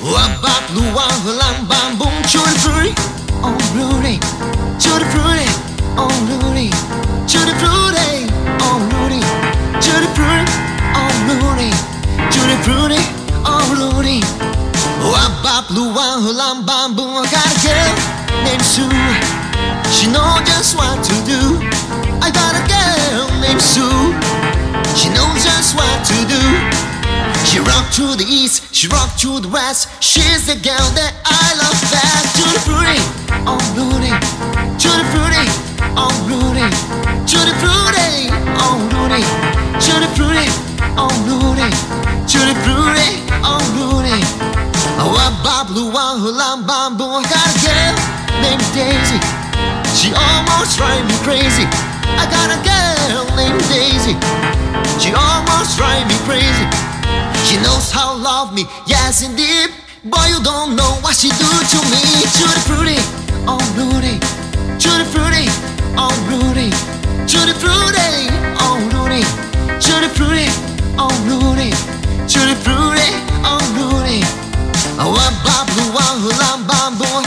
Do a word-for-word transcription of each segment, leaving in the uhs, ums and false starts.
Wabba Lua Lam Bam Boom Tutti Frutti, oh Rudy, Tutti Frutti, oh Rudy, Tutti Frutti, oh Rudy, Tutti Frutti, oh Rudy, Tutti Frutti, oh Rudy. Wabba Lua Lam Bam Boom. I got a girl named Sue, she knows just what to do. I got a girl named Sue, she knows just what to do. She rocked to the east, she rocked to the west. She's the girl that I love best. Tutti Frutti, oh Rudy, Tutti Frutti, oh Rudy, Tutti Frutti, oh Rudy, Tutti Frutti, oh Rudy, Tutti Frutti, oh Rudy. Oh, a bablu, a lam bamboo. I got a girl named Daisy, she almost drives me crazy. I got a girl named Daisy, she almost drives me crazy. She knows how to love me, yes indeed. Boy, you don't know what she do to me. Tutti Frutti, oh Rudy, Tutti Frutti, oh Rudy, Tutti Frutti, oh Rudy, Tutti Frutti, oh Rudy, Tutti Frutti, oh Rudy. Oh, a bablu, a lam bamboo.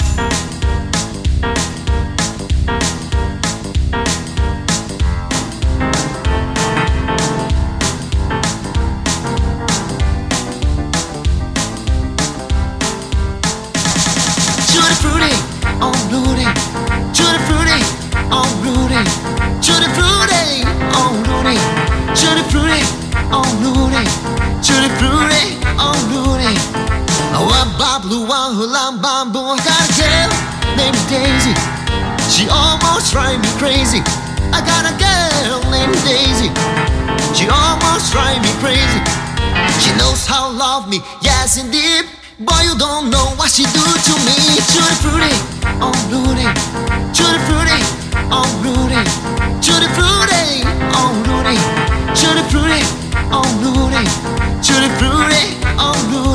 Tutti Frutti, oh Rudy, Tutti Frutti, oh Rudy, Tutti Frutti, oh Rudy, Tutti Frutti, oh Rudy, Tutti Frutti, oh Rudy. Oh, a bablu, a lam bamboo. I got a girl named Daisy, she almost drives me crazy. I got a girl named Daisy, she almost drives me crazy. She knows how to love me, yes indeed. Boy, you don't know what she do to me. Tutti Frutti, oh Rudy, Tutti Frutti, oh Rudy, Tutti Frutti, oh Rudy, Tutti Frutti, oh Rudy, Tutti Frutti, oh Rudy.